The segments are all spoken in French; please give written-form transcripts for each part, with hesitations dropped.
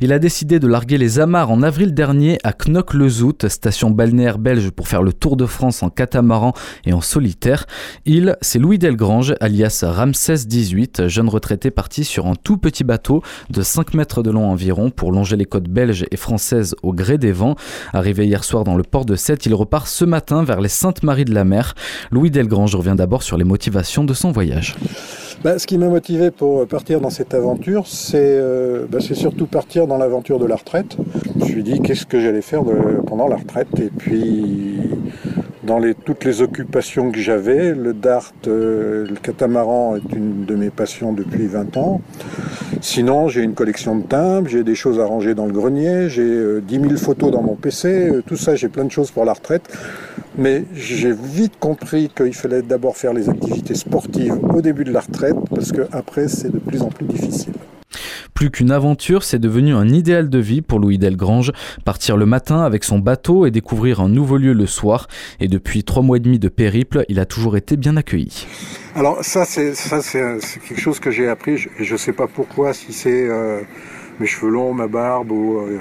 Il a décidé de larguer les amarres en avril dernier à Knokke-le-Zout, station balnéaire belge pour faire le tour de France en catamaran et en solitaire. C'est Louis Delgrange, alias Ramsès XVIII, jeune retraité parti sur un tout petit bateau de 5 mètres de long environ pour longer les côtes belges et françaises au gré des vents. Arrivé hier soir dans le port de Sète, il repart ce matin vers les Saintes-Maries de la Mer. Louis Delgrange revient d'abord sur les motivations de son voyage. Ce qui m'a motivé pour partir dans cette aventure, c'est surtout partir dans l'aventure de la retraite. Je me suis dit qu'est-ce que j'allais faire pendant la retraite. Et puis, dans toutes les occupations que j'avais, le dart, le catamaran est une de mes passions depuis 20 ans. Sinon, j'ai une collection de timbres, j'ai des choses à ranger dans le grenier, j'ai 10 000 photos dans mon PC, tout ça, j'ai plein de choses pour la retraite. Mais j'ai vite compris qu'il fallait d'abord faire les activités sportives au début de la retraite, parce qu'après, c'est de plus en plus difficile. Plus qu'une aventure, c'est devenu un idéal de vie pour Louis Delgrange. Partir le matin avec son bateau et découvrir un nouveau lieu le soir. Et depuis 3 mois et demi de périple, il a toujours été bien accueilli. Alors ça c'est quelque chose que j'ai appris. Je ne sais pas pourquoi, si c'est mes cheveux longs, ma barbe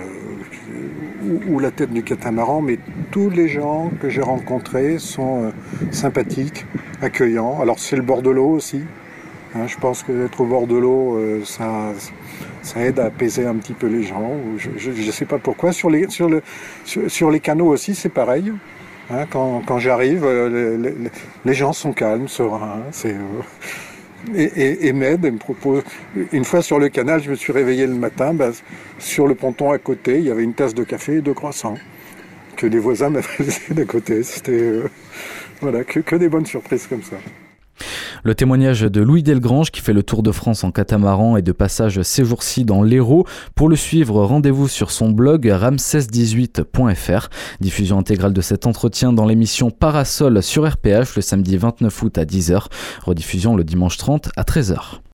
ou la tête du catamaran, mais tous les gens que j'ai rencontrés sont sympathiques, accueillants. Alors c'est le bord de l'eau aussi. Je pense que d'être au bord de l'eau, ça aide à apaiser un petit peu les gens. Je ne sais pas pourquoi. Sur les canaux aussi, c'est pareil. Quand j'arrive, les gens sont calmes, sereins. Et m'aident et me proposent. Une fois sur le canal, je me suis réveillé le matin. Sur le ponton à côté, il y avait une tasse de café et 2 croissants que des voisins m'avaient laissé d'à côté. C'était que des bonnes surprises comme ça. Le témoignage de Louis Delgrange qui fait le tour de France en catamaran et de passage ces jours-ci dans l'Hérault. Pour le suivre, rendez-vous sur son blog ramsès18.fr. Diffusion intégrale de cet entretien dans l'émission Parasol sur RPH le samedi 29 août à 10h. Rediffusion le dimanche 30 à 13h.